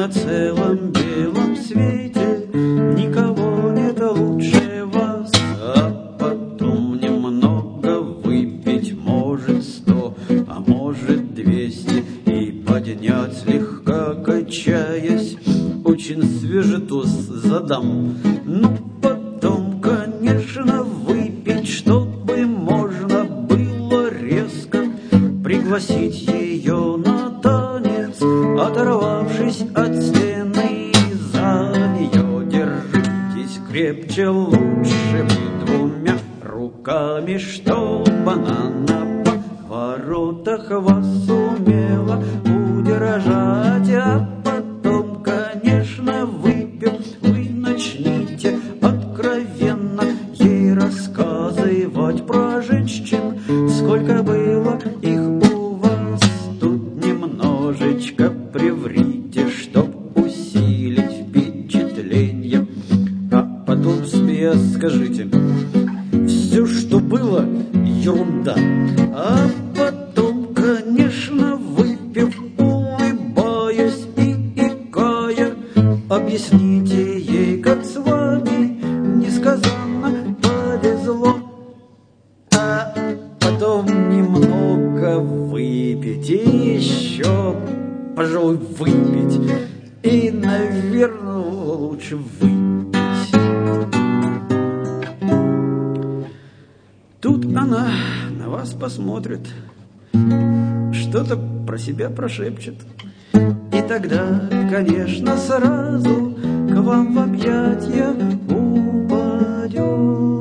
На целом белом свете никого нет лучше вас. А потом немного выпить, может 100, а может 200, и поднять слегка качаясь. Очень свежий тост задам. Ну, потом, конечно, выпить, чтобы можно было резко пригласить ее на танец, оторвавшись от стены. За нее держитесь крепче, лучше бы двумя руками, чтоб она на поворотах вас сумела удержать. А потом, конечно, выпив, вы начните откровенно ей рассказывать про женщин, сколько было их у вас. Тут немножечко приврите, чтоб усилить впечатление, а потом смея скажите: все, что было, ерунда. А потом, конечно, выпив, улыбаясь и икая, объясните ей, как с вами несказанно повезло. А потом немного выпить и еще, пожалуй, выпить. И, наверное, лучше выпить. Тут она на вас посмотрит, что-то про себя прошепчет, и тогда, конечно, сразу к вам в объятья упадет.